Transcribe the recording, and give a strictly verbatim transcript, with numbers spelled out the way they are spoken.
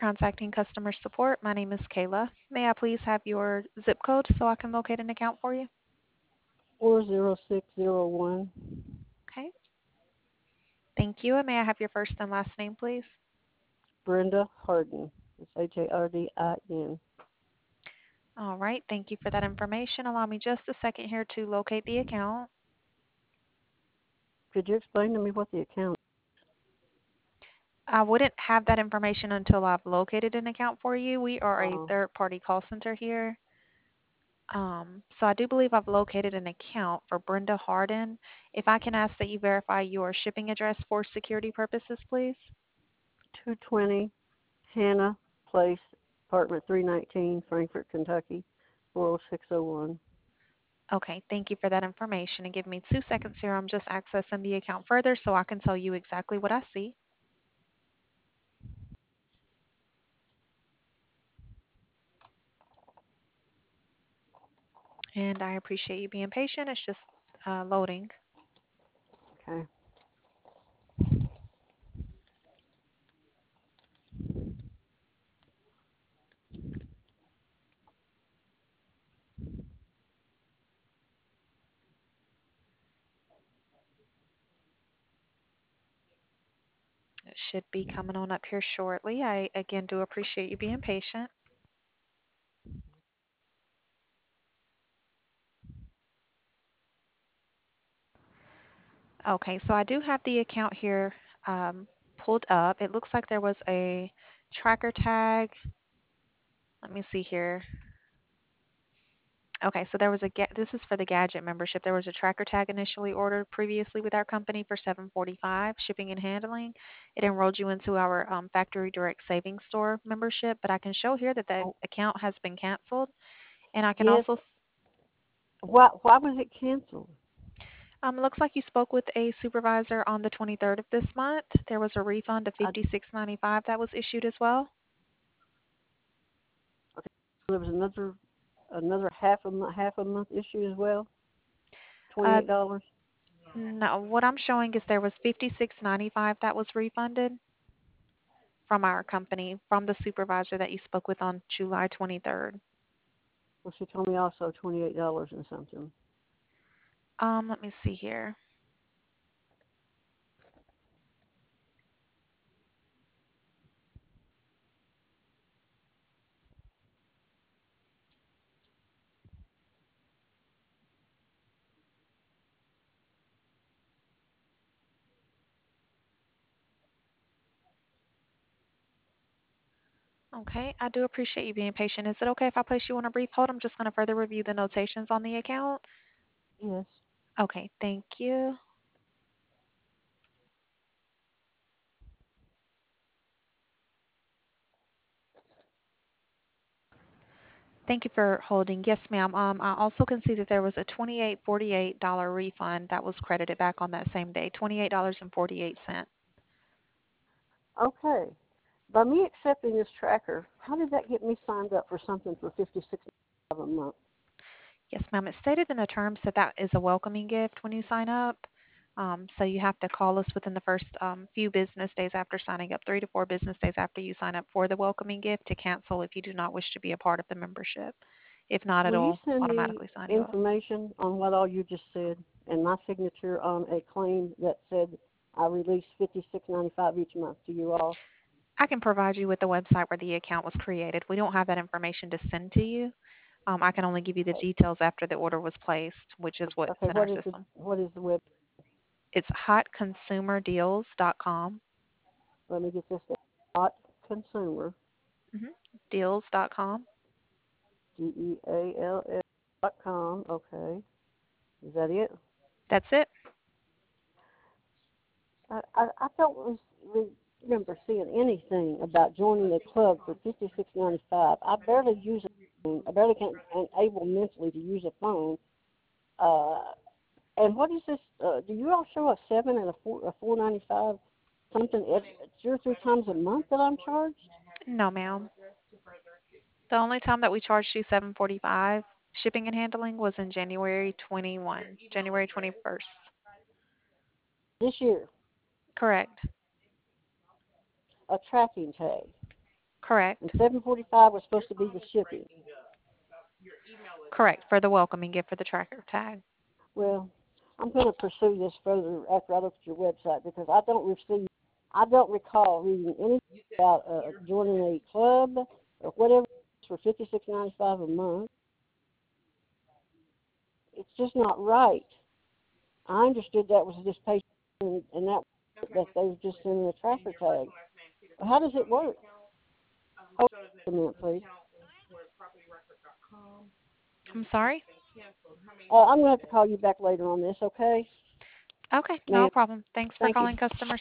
contacting customer support. My name is Kayla. May I please have your zip code so I can locate an account for you? four zero six zero one. Okay. Thank you. And may I have your first and last name, please? Brenda Harden. It's H A R D I N. All right. Thank you for that information. Allow me just a second here to locate the account. Could you explain to me what the account? I wouldn't have that information until I've located an account for you. We are a Oh, third-party call center here. Um, so I do believe I've located an account for Brenda Harden. If I can ask that you verify your shipping address for security purposes, please. two twenty Hannah Place, apartment three nineteen, Frankfort, Kentucky, four oh six oh one. Okay, thank you for that information. And give me two seconds here. I'm just accessing the account further so I can tell you exactly what I see. And I appreciate you being patient. It's just uh, loading. Okay. It should be coming on up here shortly. I again do appreciate you being patient. Okay, so I do have the account here um, pulled up. It looks like there was a tracker tag. Let me see here. Okay, so there was a ga- this is for the gadget membership. There was a tracker tag initially ordered previously with our company for seven forty-five shipping and handling. It enrolled you into our um, factory direct savings store membership, but I can show here that the Oh, account has been canceled, and I can yes. also Why, why was it canceled? um looks like you spoke with a supervisor on the twenty-third of this month. There was a refund of I, fifty-six ninety-five that was issued as well. okay. There was another another half a month, half a month issue as well. Uh, Twenty-eight dollars. no, what I'm showing is there was fifty-six ninety-five that was refunded from our company, from the supervisor that you spoke with on July twenty-third. Well, she told me also twenty-eight dollars and something. Um, let me see here. Okay, I do appreciate you being patient. Is it okay if I place you on a brief hold? I'm just going to further review the notations on the account. Yes. Okay, thank you. Thank you for holding. Yes, ma'am. Um, I also can see that there was a twenty-eight forty-eight dollar refund that was credited back on that same day, twenty-eight dollars and forty-eight cents. Okay. By me accepting this tracker, how did that get me signed up for something for fifty-six dollars a month? Yes, ma'am. It's stated in the terms that that is a welcoming gift when you sign up. Um, so you have to call us within the first um, few business days after signing up, three to four business days after you sign up for the welcoming gift to cancel if you do not wish to be a part of the membership. If not, Will you it'll send me automatically sign you up. information on what all you just said and my signature on a claim that said I release fifty-six ninety-five each month to you all? I can provide you with the website where the account was created. We don't have that information to send to you. Um, I can only give you the Okay. details after the order was placed, which is what's Okay. in our What is the system. what is the web? It's hot consumer deals dot com. Let me get this down. Hot consumer. Mm-hmm. deals dot com. D E A L S dot com. Okay. Is that it? That's it. I, I, I don't re- remember seeing anything about joining a club for fifty six ninety five. I barely use a phone. I barely can am able mentally to use a phone. Uh, and what is this? Uh, do you all show a seven and a four a four ninety five something every, two or three times a month that I'm charged? No, ma'am. The only time that we charged you seven forty-five shipping and handling was in January twenty-one, January twenty-first. This year, Correct. a tracking tag. and Correct. seven forty-five was supposed to be the shipping. Correct. For the welcoming gift for the tracker tag. Well, I'm going to pursue this further after I look at your website because I don't receive, I don't recall reading anything about uh, joining a club or whatever for fifty-six ninety-five a month. It's just not right. I understood that was just patient and, and that that they were just sending a tracker tag. Well, how does it work? Hold on a minute, please. I'm sorry? Uh, I'm going to have to call you back later on this, okay? Okay, no Ma'am, problem. Thanks for thank you. calling customer